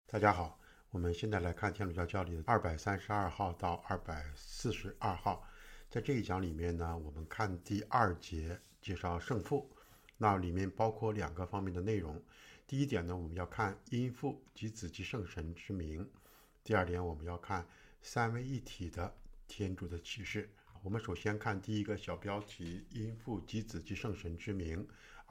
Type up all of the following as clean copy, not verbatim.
大家好，我们现在来看天主教教理的232号到242号。在这一讲里面呢，我们看第2节介绍圣父，那里面包括2个方面的内容。第一点呢，我们要看因父及子及圣神之名；第二点，我们要看三位一体的天主的启示。我们首先看第一个小标题：因父及子及圣神之名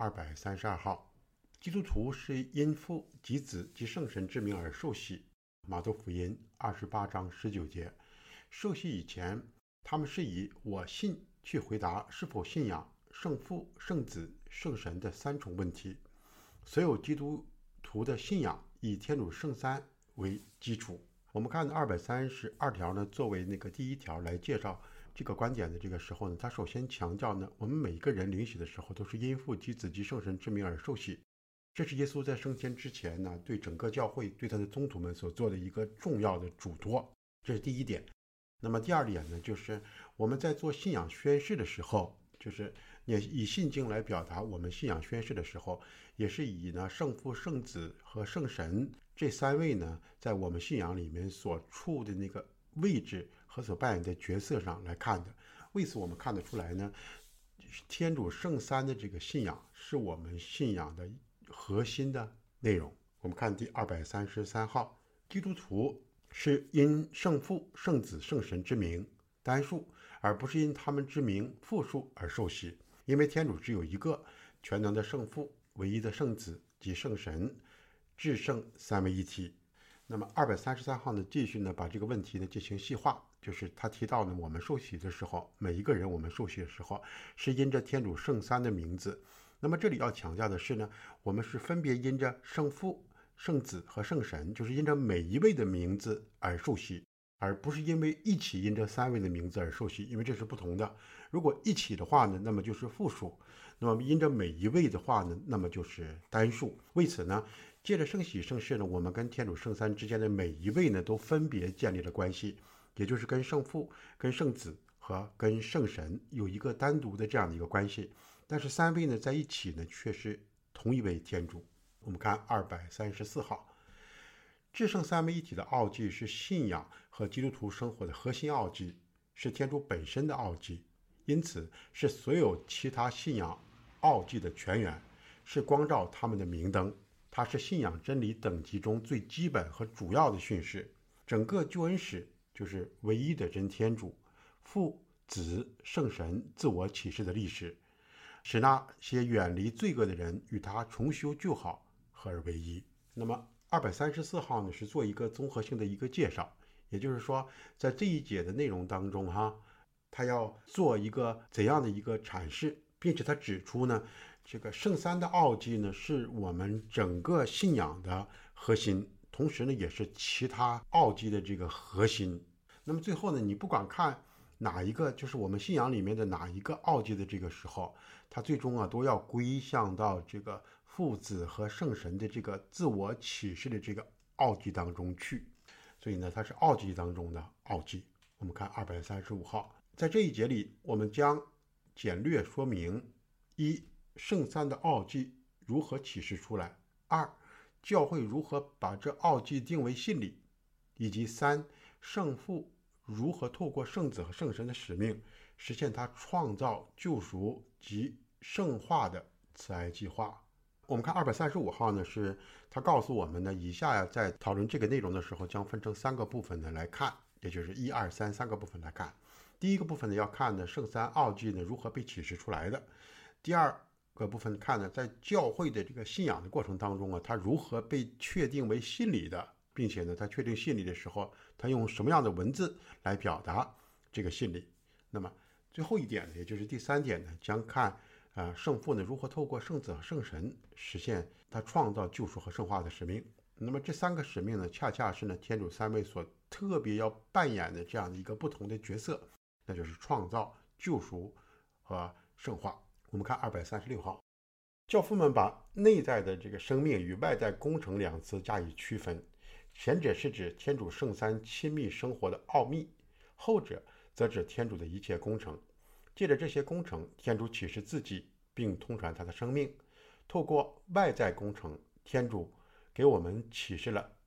，232号。基督徒是因父及子及圣神之名而受洗。马窦福音28章19节。受洗以前，他们是以我信去回答是否信仰圣父、圣子、圣神的3重问题。所有基督徒的信仰以天主圣三为基础。我们看232条呢，作为第一条来介绍这个观点的这个时候呢，他首先强调呢，我们每一个人领洗的时候都是因父及子及圣神之名而受洗。这是耶稣在升天之前呢，对整个教会、对他的宗徒们所做的一个重要的嘱托，这是第一点。那么第二点呢，就是我们在做信仰宣誓的时候，就是也以信经来表达我们信仰宣誓的时候，也是以呢圣父、圣子和圣神这3位呢，在我们信仰里面所处的那个位置和所扮演的角色上来看的。为此我们看得出来呢，天主圣三的这个信仰是我们信仰的核心的内容。我们看第233号，基督徒是因圣父、圣子、圣神之名单数，而不是因他们之名复数而受洗。因为天主只有一个全能的圣父、唯一的圣子及圣神，至圣三位一体。那么233号呢，继续呢把这个问题呢进行细化，就是他提到呢，我们受洗的时候，每一个人我们受洗的时候是因着天主圣三的名字。那么这里要强调的是呢，我们是分别因着圣父、圣子和圣神，就是因着每一位的名字而受洗，而不是因为一起因着3位的名字而受洗，因为这是不同的。如果一起的话呢，那么就是复数；那么因着每一位的话呢，那么就是单数。为此呢，借着圣洗圣事呢，我们跟天主圣三之间的每一位呢，都分别建立了关系，也就是跟圣父、跟圣子和跟圣神有一个单独的这样的一个关系。但是3位呢在一起呢，却是同一位天主。我们看234号，至圣三位一体的奥迹是信仰和基督徒生活的核心奥迹，是天主本身的奥迹，因此是所有其他信仰奥迹的泉源，是光照他们的明灯。它是信仰真理等级中最基本和主要的训示。整个救恩史就是唯一的真天主、父、子、圣神自我启示的历史，使那些远离罪恶的人与他重修旧好，合而为一。那么234号呢，是做一个综合性的一个介绍，也就是说，在这一节的内容当中他要做一个怎样的一个阐释，并且他指出呢，这个圣三的奥迹呢，是我们整个信仰的核心，同时呢，也是其他奥迹的这个核心。那么最后呢，你不管看哪一个，就是我们信仰里面的哪一个奥迹的这个时候，它最终都要归向到这个父子和圣神的这个自我启示的这个奥迹当中去。所以呢，它是奥迹当中的奥迹。我们看235号，在这一节里，我们将简略说明：一、圣三的奥迹如何启示出来；二、教会如何把这奥迹定为信理；以及三、圣父如何透过圣子和圣神的使命，实现他创造、救赎及圣化的慈爱计划。我们看235号呢，是他告诉我们呢，以下在讨论这个内容的时候，将分成3个部分呢来看，也就是1、2、3个部分来看。第一个部分呢，要看呢圣三奥迹呢如何被启示出来的；第二个部分看呢，在教会的这个信仰的过程当中它如何被确定为信理的，并且呢，他确定信理的时候，他用什么样的文字来表达这个信理。那么最后一点呢，也就是第3点呢，将看圣父呢如何透过圣子和圣神实现他创造、救赎和圣化的使命。那么这3个使命呢，恰恰是呢天主3位所特别要扮演的这样的一个不同的角色，那就是创造、救赎和圣化。我们看236号，教父们把内在的这个生命与外在工程2词加以区分，前者是指天主圣三亲密生活的奥秘，后者则指天主的一切工程。借着这些工程，天主启示自己并通传他的生命。透过外在工程，天主给我们启示了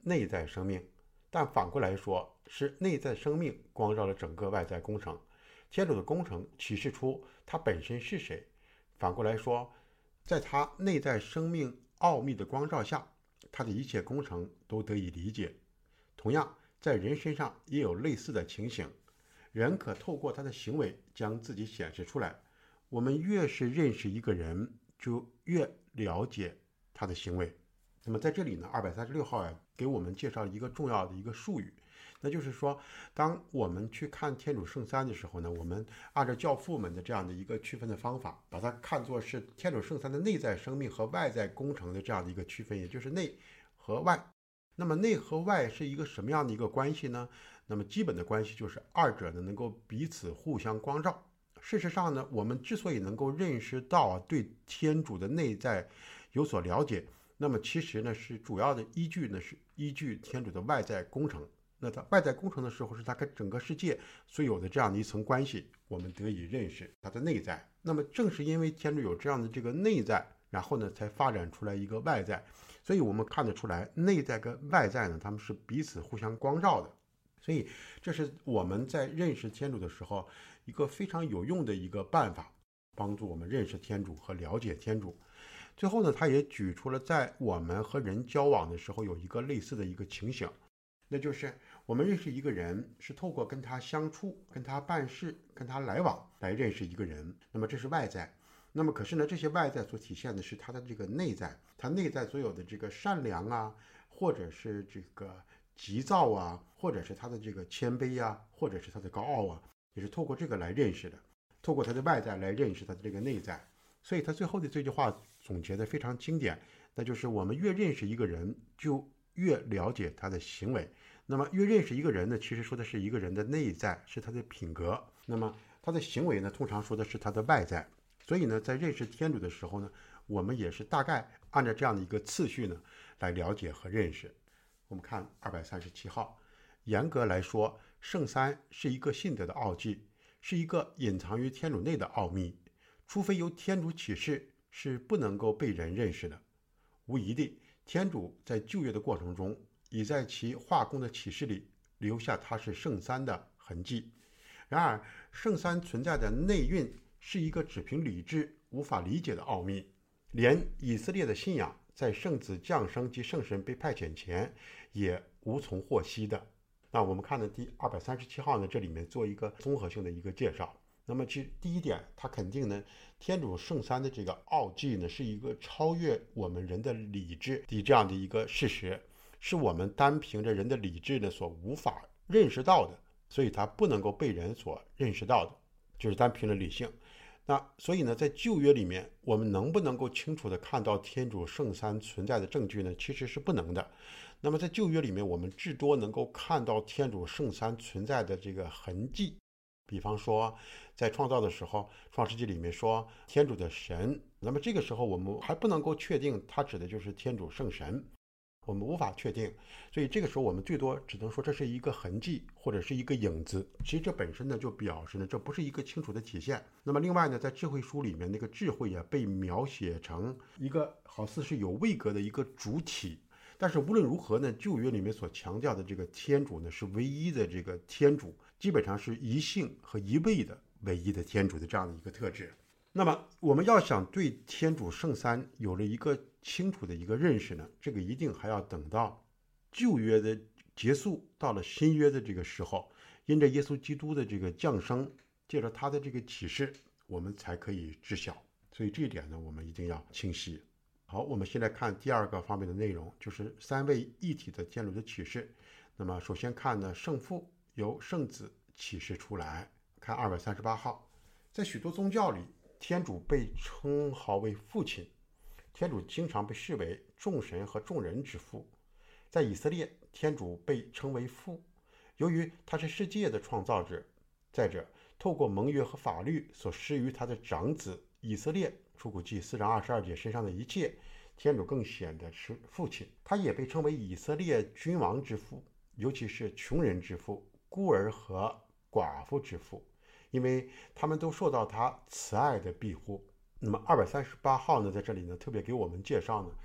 内在生命，但反过来说，是内在生命光照了整个外在工程。天主的工程启示出他本身是谁。反过来说，在他内在生命奥秘的光照下，他的一切工程都得以理解。同样，在人身上也有类似的情形，人可透过他的行为将自己显示出来。我们越是认识一个人，就越了解他的行为。那么在这里呢，236号给我们介绍一个重要的一个术语，那就是说，当我们去看天主圣三的时候呢，我们按照教父们的这样的一个区分的方法，把它看作是天主圣三的内在生命和外在工程的这样的一个区分，也就是内和外。那么内和外是一个什么样的一个关系呢？那么基本的关系就是二者呢能够彼此互相光照。事实上呢，我们之所以能够认识到对天主的内在有所了解，那么其实呢是主要的依据呢是依据天主的外在工程。那他外在工程的时候，是他跟整个世界所有的这样的一层关系，我们得以认识他的内在。那么正是因为天主有这样的这个内在，然后呢才发展出来一个外在，所以我们看得出来，内在跟外在呢，他们是彼此互相光照的。所以这是我们在认识天主的时候一个非常有用的一个办法，帮助我们认识天主和了解天主。最后呢，他也举出了在我们和人交往的时候有一个类似的一个情形，那就是我们认识一个人是透过跟他相处、跟他办事、跟他来往来认识一个人，那么这是外在。那么可是呢，这些外在所体现的是他的这个内在，他内在所有的这个善良啊，或者是这个急躁啊，或者是他的这个谦卑啊，或者是他的高傲啊，也是透过这个来认识的，透过他的外在来认识他的这个内在。所以他最后的这句话总结的非常经典，那就是我们越认识一个人，就越了解他的行为。那么越认识一个人呢，其实说的是一个人的内在，是他的品格。那么他的行为呢，通常说的是他的外在。所以呢，在认识天主的时候呢，我们也是大概按照这样的一个次序呢来了解和认识。我们看237号，严格来说，圣三是一个信德的奥迹，是一个隐藏于天主内的奥秘，除非由天主启示，是不能够被人认识的。无疑的，天主在旧约的过程中，已在其化工的启示里留下他是圣三的痕迹。然而，圣三存在的内蕴是一个只凭理智无法理解的奥秘，连以色列的信仰在圣子降生及圣神被派遣前也无从获悉的。那我们看的第237号呢，这里面做一个综合性的一个介绍。那么其实第一点，它肯定呢，天主圣三的这个奥迹呢，是一个超越我们人的理智的这样的一个事实，是我们单凭着人的理智呢所无法认识到的，所以它不能够被人所认识到的，就是单凭着理性。那所以呢，在旧约里面，我们能不能够清楚地看到天主圣三存在的证据呢？其实是不能的。那么在旧约里面，我们至多能够看到天主圣三存在的这个痕迹。比方说，在创造的时候，创世纪里面说天主的神，那么这个时候我们还不能够确定它指的就是天主圣神，我们无法确定，所以这个时候我们最多只能说这是一个痕迹或者是一个影子。其实这本身呢就表示呢这不是一个清楚的体现。那么另外呢，在智慧书里面，那个智慧也被描写成一个好似是有位格的一个主体。但是无论如何呢，旧约里面所强调的这个天主呢，是唯一的这个天主，基本上是一性和一位的唯一的天主的这样的一个特质。那么我们要想对天主圣三有了一个清楚的一个认识呢，这个一定还要等到旧约的结束，到了新约的这个时候，因着耶稣基督的这个降生，借着他的这个启示，我们才可以知晓。所以这一点呢，我们一定要清晰。好，我们现在看第二个方面的内容，就是三位一体的天主的启示。那么首先看呢，圣父由圣子启示出来。看238号，在许多宗教里，天主被称号为父亲，天主经常被视为众神和众人之父。在以色列，天主被称为父，由于他是世界的创造者。再者，透过盟约和法律所施于他的长子以色列，出谷记4章22节身上的一切，天主更显得是父亲。他也被称为以色列君王之父，尤其是穷人之父、孤儿和寡妇之父，因为他们都受到他慈爱的庇护。那么238号呢，在这里呢特别给我们介绍呢，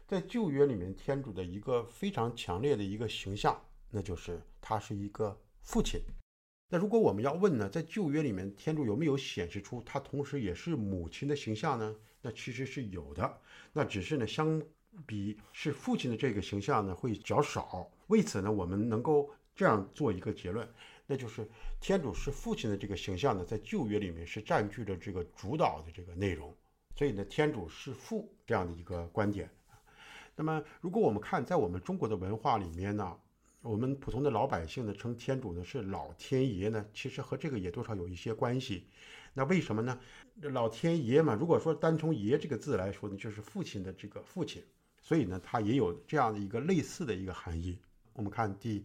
在旧约里面，天主的一个非常强烈的一个形象，那就是他是一个父亲。那如果我们要问呢，在旧约里面，天主有没有显示出他同时也是母亲的形象呢？那其实是有的，那只是呢，相比是父亲的这个形象呢，会较少。为此呢，我们能够这样做一个结论，那就是天主是父亲的这个形象呢，在旧约里面是占据了这个主导的这个内容。所以呢，天主是父这样的一个观点。那么，如果我们看在我们中国的文化里面呢，我们普通的老百姓呢称天主呢是老天爷呢，其实和这个也多少有一些关系。那为什么呢？老天爷嘛，如果说单从爷这个字来说呢，就是父亲的这个父亲，所以呢，它也有这样的一个类似的一个含义。我们看第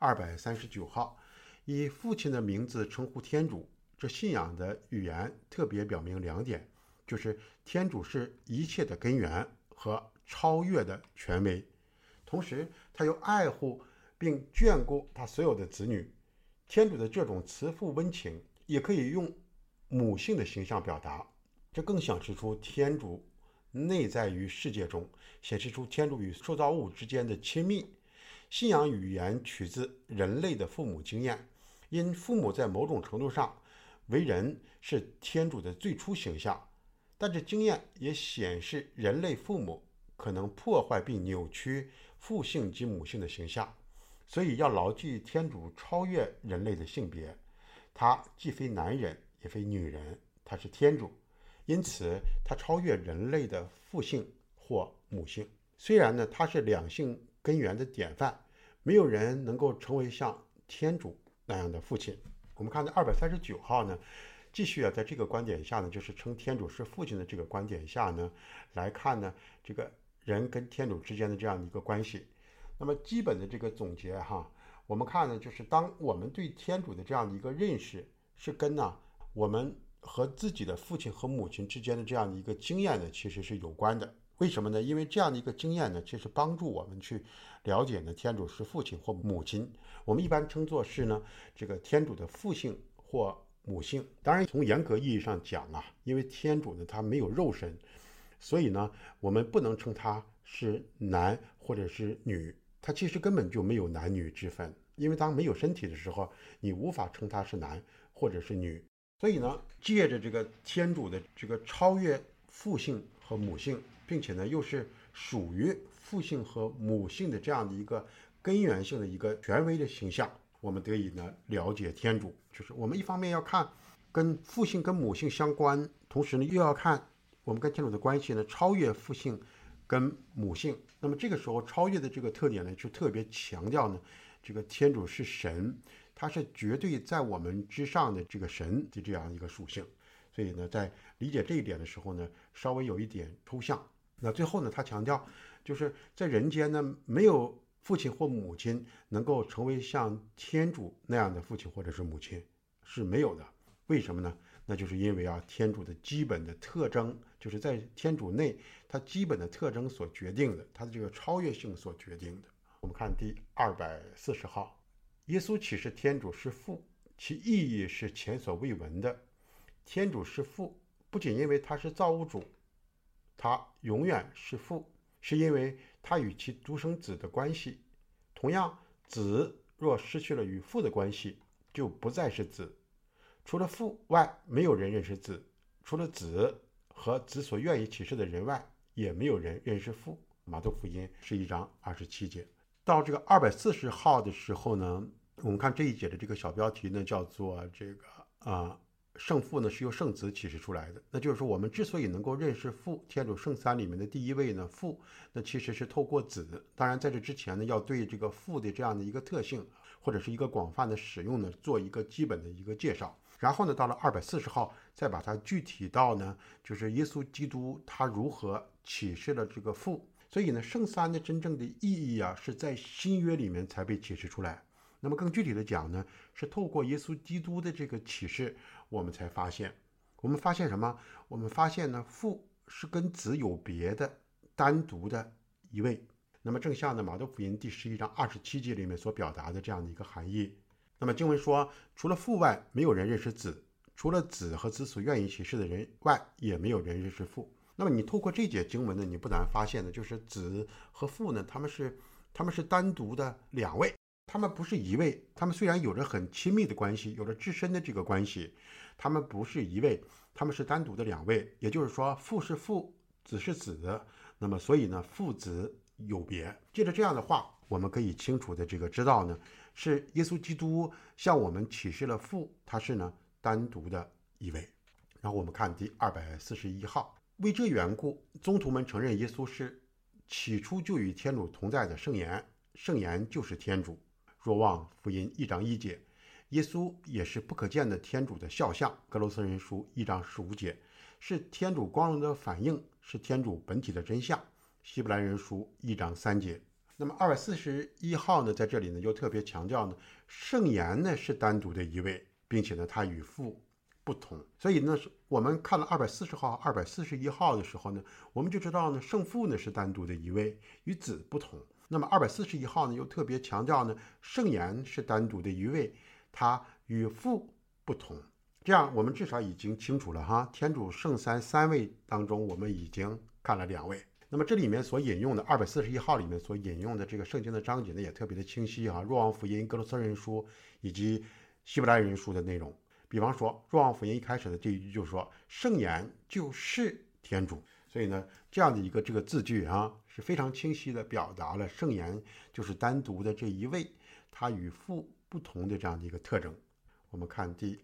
239号，以父亲的名字称呼天主，这信仰的语言特别表明2点，就是天主是一切的根源和超越的权威，同时他又爱护并眷顾他所有的子女。天主的这种慈父温情也可以用母性的形象表达，这更显示出天主内在于世界中，显示出天主与受造物之间的亲密。信仰语言取自人类的父母经验，因父母在某种程度上为人是天主的最初形象，但这经验也显示人类父母可能破坏并扭曲父性及母性的形象。所以要牢记天主超越人类的性别，他既非男人也非女人，他是天主，因此他超越人类的父性或母性。虽然呢，他是两性根源的典范，没有人能够成为像天主那样的父亲。我们看到239号呢，继续在这个观点下呢，就是称天主是父亲的这个观点下呢，来看呢，这个人跟天主之间的这样的一个关系。那么基本的这个总结哈，我们看呢，就是当我们对天主的这样的一个认识是跟呢我们和自己的父亲和母亲之间的这样的一个经验呢，其实是有关的。为什么呢？因为这样的一个经验呢，其实帮助我们去了解呢天主是父亲或母亲。我们一般称作是呢这个天主的父性或母性。当然，从严格意义上讲啊，因为天主呢他没有肉身，所以呢我们不能称他是男或者是女。他其实根本就没有男女之分，因为当没有身体的时候，你无法称他是男或者是女。所以呢，借着这个天主的这个超越父性和母性，并且呢又是属于父性和母性的这样的一个根源性的一个权威的形象，我们得以呢了解天主。就是我们一方面要看跟父性跟母性相关，同时呢又要看我们跟天主的关系呢超越父性跟母性。那么这个时候超越的这个特点呢，就特别强调呢，这个天主是神，他是绝对在我们之上的这个神的这样一个属性。所以呢，在理解这一点的时候呢，稍微有一点抽象。那最后呢，他强调，就是在人间呢，没有父亲或母亲能够成为像天主那样的父亲或者是母亲，是没有的。为什么呢？那就是因为啊，天主的基本的特征，就是在天主内，它基本的特征所决定的，它的这个超越性所决定的。我们看第240号，耶稣启示天主是父，其意义是前所未闻的。天主是父，不仅因为他是造物主，他永远是父，是因为他与其独生子的关系。同样，子若失去了与父的关系，就不再是子。除了父外，没有人认识子；除了子和子所愿意启示的人外，也没有人认识父。马窦福音11章27节。到这个240号的时候呢，我们看这一节的这个小标题呢，叫做这个圣父呢是由圣子启示出来的。那就是说，我们之所以能够认识父，天主圣三里面的第一位呢父，那其实是透过子。当然在这之前呢，要对这个父的这样的一个特性或者是一个广泛的使用呢，做一个基本的一个介绍。然后呢，到了240号，再把它具体到呢，就是耶稣基督他如何启示了这个父。所以呢，圣三的真正的意义啊，是在新约里面才被启示出来。那么更具体的讲呢，是透过耶稣基督的这个启示，我们才发现。我们发现什么？我们发现呢，父是跟子有别的、单独的一位。那么正像呢马窦福音第11章27节里面所表达的这样的一个含义。那么经文说，除了父外，没有人认识子；除了子和子所愿意启示的人外，也没有人认识父。 那么你透过这节经文呢，你不难发现呢，就是子和父呢，他们是单独的两位，他们不是一位，他们虽然有着很亲密的关系，有着至深的这个关系，他们不是一位，他们是单独的两位。也就是说，父是父，子是子，那么所以呢，父子有别。借着这样的话，我们可以清楚的这个知道呢，是耶稣基督向我们启示了父，他是呢单独的一位。然后我们看第241号，为这缘故，宗徒们承认耶稣是起初就与天主同在的圣言，圣言就是天主。若望福音1章1节，耶稣也是不可见的天主的肖像。格罗斯人书1章15节，是天主光荣的反应，是天主本体的真相。希伯来人书1章3节。那么241号呢，在这里呢又特别强调呢，圣言呢是单独的一位，并且呢它与父不同。所以呢，我们看了240号、241号的时候呢，我们就知道呢，圣父呢是单独的一位，与子不同。那么241号呢，又特别强调呢，圣言是单独的一位，它与父不同。这样我们至少已经清楚了哈，天主圣三位当中，我们已经看了2位。那么这里面所引用的241号里面所引用的这个圣经的章节呢，也特别的清晰哈，若望福音、格罗斯人书以及希伯来人书的内容。比方说，若望福音一开始的这一句就是说，圣言就是天主。所以呢，这样的一个这个字句啊，是非常清晰的表达了圣言就是单独的这一位，它与父不同的这样的一个特征。我们看第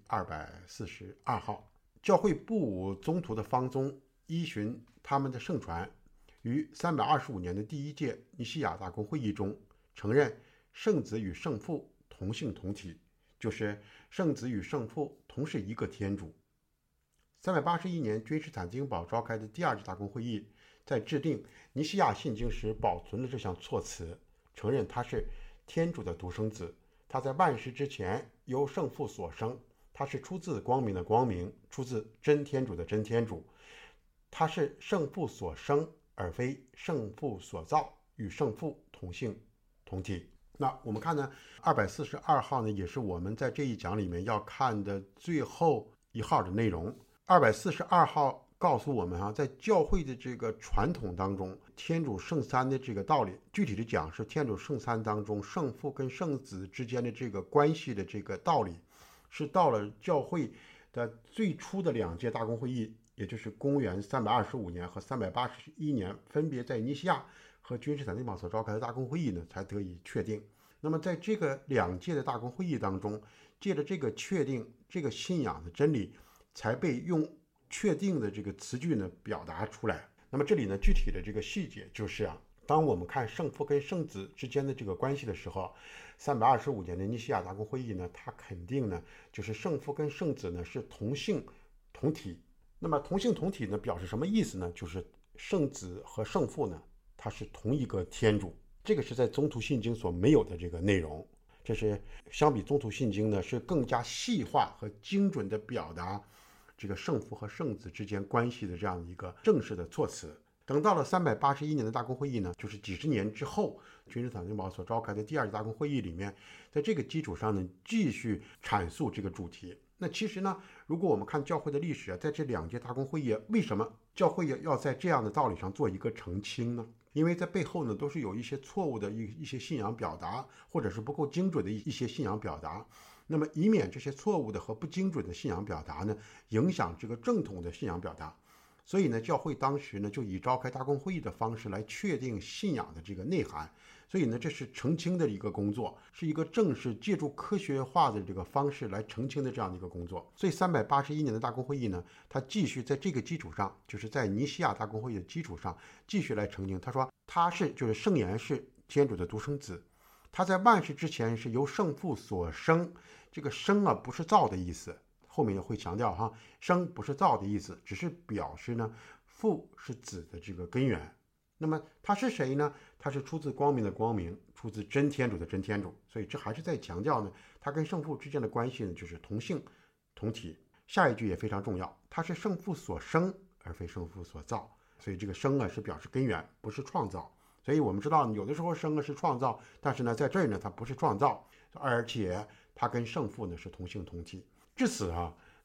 242号，教会不武宗徒的方宗，依循他们的圣传，于325年的第1届尼西亚大公会议中承认圣子与圣父同性同体，就是圣子与圣父同是一个天主。381年君士坦丁堡召开的第2届大公会议在制定尼西亚信经时保存了这项措辞，承认他是天主的独生子，他在万事之前由圣父所生，他是出自光明的光明，出自真天主的真天主，他是圣父所生，而非圣父所造，与圣父同性同体。那我们看呢，242号呢，也是我们在这一讲里面要看的最后一号的内容。242号告诉我们啊，在教会的这个传统当中，天主圣三的这个道理，具体的讲是天主圣三当中圣父跟圣子之间的这个关系的这个道理，是到了教会的最初的2届大公会议，也就是公元325年和381年，分别在尼西亚和君士坦丁堡所召开的大公会议呢，才得以确定。那么在这个2届的大公会议当中，借着这个确定这个信仰的真理，才被用确定的这个词句呢表达出来。那么这里呢，具体的这个细节就是啊，当我们看圣父跟圣子之间的这个关系的时候，325年的尼西亚大公会议呢，它肯定呢就是圣父跟圣子呢是同性同体。那么同性同体呢表示什么意思呢？就是圣子和圣父呢，它是同一个天主。这个是在宗徒信经所没有的这个内容，这是相比宗徒信经呢是更加细化和精准的表达这个圣父和圣子之间关系的这样一个正式的措辞。等到了381年的大公会议呢，就是几十年之后，君士坦丁堡所召开的第2届大公会议里面，在这个基础上呢，继续阐述这个主题。那其实呢，如果我们看教会的历史啊，在这2届大公会议，为什么教会要在这样的道理上做一个澄清呢？因为在背后呢，都是有一些错误的一些信仰表达，或者是不够精准的一些信仰表达。那么以免这些错误的和不精准的信仰表达呢，影响这个正统的信仰表达，所以呢，教会当时呢就以召开大公会议的方式来确定信仰的这个内涵。所以呢，这是澄清的一个工作，是一个正式借助科学化的这个方式来澄清的这样的一个工作。所以381年的大公会议呢，它继续在这个基础上，就是在尼西亚大公会议的基础上继续来澄清。他说他就是圣言是天主的独生子，他在万事之前是由圣父所生。这个生啊不是造的意思，后面也会强调哈，生不是造的意思，只是表示呢父是子的这个根源。那么他是谁呢？他是出自光明的光明，出自真天主的真天主。所以这还是在强调呢，他跟圣父之间的关系呢，就是同性同体。下一句也非常重要，他是圣父所生，而非圣父所造。所以这个生啊是表示根源，不是创造。所以我们知道有的时候生啊是创造，但是呢在这儿呢它不是创造，而且它跟圣父呢是同性同体。至此啊，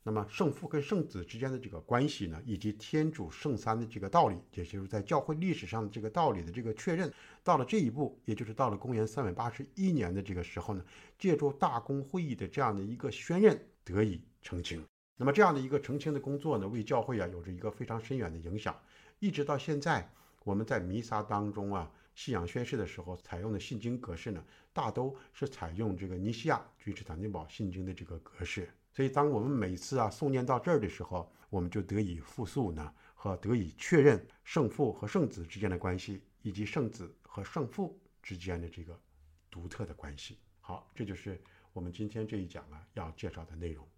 那么圣父跟圣子之间的这个关系呢，以及天主圣三的这个道理，也就是在教会历史上的这个道理的这个确认，到了这一步，也就是到了公元381年的这个时候呢，借助大公会议的这样的一个宣认得以澄清。那么这样的一个澄清的工作呢，为教会有着一个非常深远的影响。一直到现在，我们在弥撒当中信仰宣誓的时候采用的信经格式呢，大都是采用这个尼西亚君士坦丁堡信经的这个格式。所以当我们每次诵念到这儿的时候，我们就得以复述呢，和得以确认圣父和圣子之间的关系，以及圣子和圣父之间的这个独特的关系。好，这就是我们今天这一讲要介绍的内容。